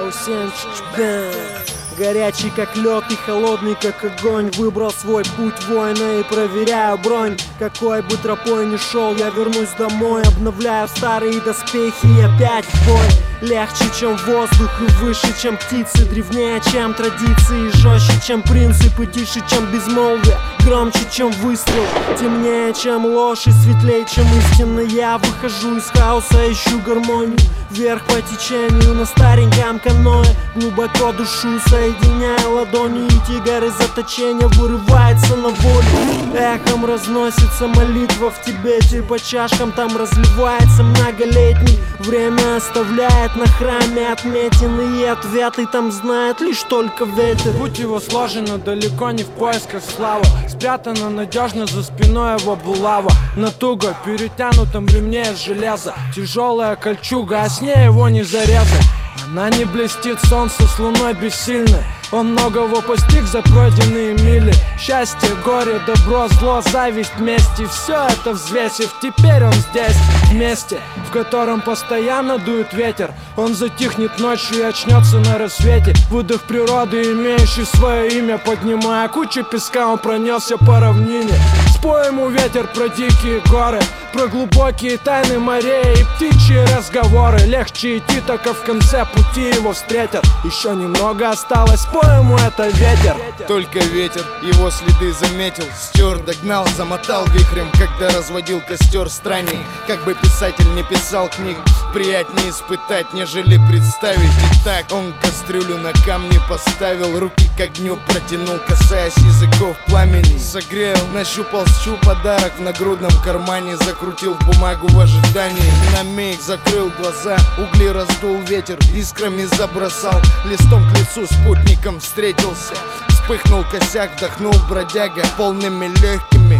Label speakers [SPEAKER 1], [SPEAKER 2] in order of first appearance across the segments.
[SPEAKER 1] Горячий как лед и холодный как огонь. Выбрал свой путь воина и проверяю бронь. Какой бы тропой ни шел, я вернусь домой. Обновляю старые доспехи и опять в бой. Легче, чем воздух и выше, чем птицы. Древнее, чем традиции, жестче, чем принципы. Тише, чем безмолвие, громче, чем выстрел. Темнее, чем ложь и светлее, чем истина. Я выхожу из хаоса, ищу гармонию. Вверх по течению на стареньком каное. Глубоко душу соединяя ладони, и тигр из заточения вырывается на волю. Эхом разносится молитва в Тибете. По чашкам там разливается многолетний. Время оставляет на храме отметины, и ответы там знает лишь только ветер.
[SPEAKER 2] Путь его сложено далеко не в поисках славы. Спрятано надежно за спиной его булава. На туго перетянутом ремне из железа. Тяжелая кольчуга, а с ней его не зарезать. Она не блестит, солнце с луной бессильны. Он многого постиг за пройденные мили. Счастье, горе, добро, зло, зависть, месть. И все это взвесив, теперь он здесь, в месте, в котором постоянно дует ветер. Он затихнет ночью и очнется на рассвете. Выдох природы, имеющий свое имя. Поднимая кучу песка, он пронесся по равнине. Спой ему ветер про дикие горы, про глубокие тайны морей и птичьи разговоры. Легче идти, только в конце пути его встретят. Еще немного осталось, спой ему это ветер.
[SPEAKER 3] Только ветер его следы заметил, стер, догнал, замотал вихрем, когда разводил костер странник. Как бы писатель не писал книг, приятнее испытать, нежели представить. И так он кастрюлю на камне поставил, руки к огню протянул, касаясь языков пламени. Согрел, нащупал подарок в нагрудном кармане, закрутил в бумагу в ожидании. На миг закрыл глаза, угли раздул ветер, искрами забросал, листом к лицу спутником встретился. Вспыхнул косяк, вдохнул бродяга полными легкими.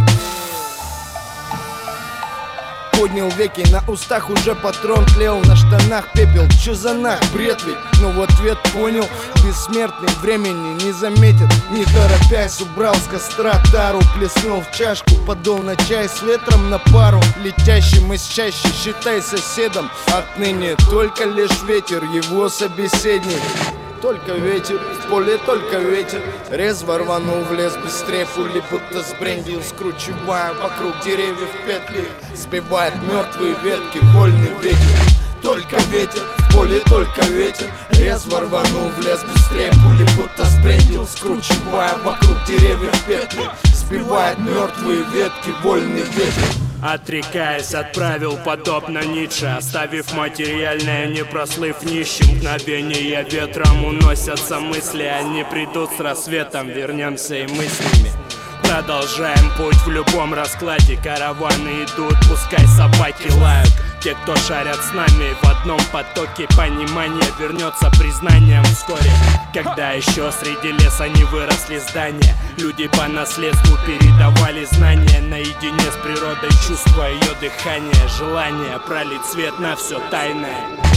[SPEAKER 3] Поднял веки, на устах уже патрон тлел, на штанах пепел, чё за нах, бред ведь? Но в ответ понял, бессмертный времени не заметит. Не торопясь, убрал с костра тару, плеснул в чашку, подул на чай с ветром на пару. Летящим из чаще считай соседом, отныне только лишь ветер, его собеседник. Только ветер, в поле только ветер. Резво рванул в лес, быстрее пули, будто сбрендил, скручивая вокруг деревьев петли. Сбивает мертвые ветки, вольный ветер. Только ветер, в поле только ветер. Резво рванул в лес, быстрее пули, будто сбрендил, скручивая вокруг деревьев петли. Сбивает мертвые ветки, вольный ветер.
[SPEAKER 4] Отрекаясь, отправил подобно Ницше, оставив материальное, не прослыв нищим. Мгновения ветром уносятся мысли, они придут с рассветом, вернемся и мыслями. Продолжаем путь в любом раскладе, караваны идут, пускай собаки лают. Те, кто шарят с нами в одном потоке понимания, вернется признанием вскоре. Когда еще среди леса не выросли здания, люди по наследству передавали знания. Наедине с природой, чувствуя ее дыхание, желание пролить свет на все тайное.